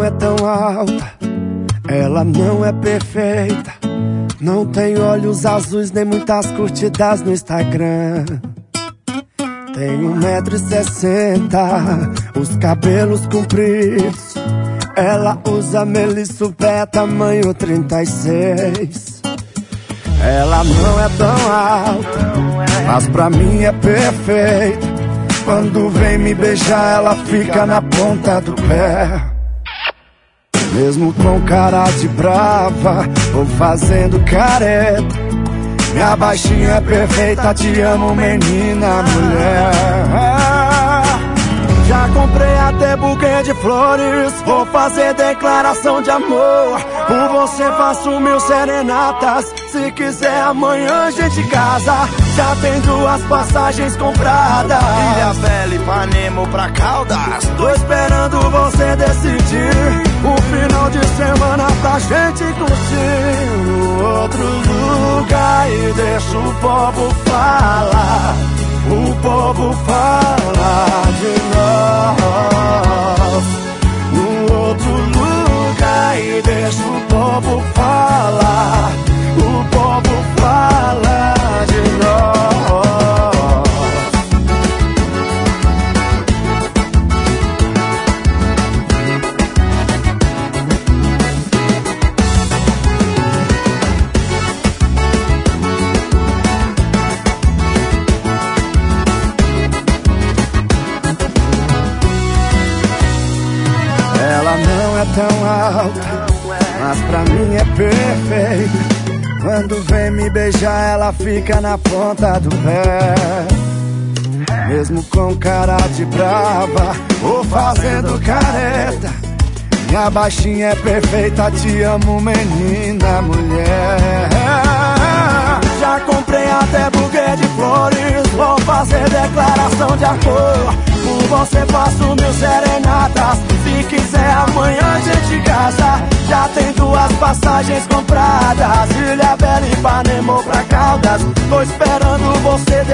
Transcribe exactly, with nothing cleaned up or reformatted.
é tão alta, ela não é perfeita, não tem olhos azuis nem muitas curtidas no Instagram. Tem um metro e sessenta, os cabelos compridos, ela usa Melissa pé tamanho trinta e seis. Ela não é tão alta, mas pra mim é perfeita. Quando vem me beijar, ela fica na ponta do pé. Mesmo com cara de brava ou fazendo careta, minha baixinha é perfeita, te amo menina, mulher. Já comprei até buquê de flores, vou fazer declaração de amor. Por você faço mil serenatas, se quiser amanhã a gente casa. Já tem duas passagens compradas, Ilha Bela, Ipanema ou pra Caldas. tô esperando você decidir o final de semana pra gente curtir no outro lugar. E deixa o povo falar, o povo fala de nós no outro lugar. E deixa o povo falar, o povo fala de nós. Ela não é tão alta, mas pra mim é perfeita. Quando vem me beijar, ela fica na ponta do pé. Mesmo com cara de brava ou fazendo careta, minha baixinha é perfeita, te amo menina, mulher. Já comprei até buquê de flores, vou fazer declaração de amor. Por você faço mil serenatas, se quiser amanhã a gente casa. Já tem duas passagens compradas, Ilha Bela, Ipanema ou pra Caldas. Tô esperando você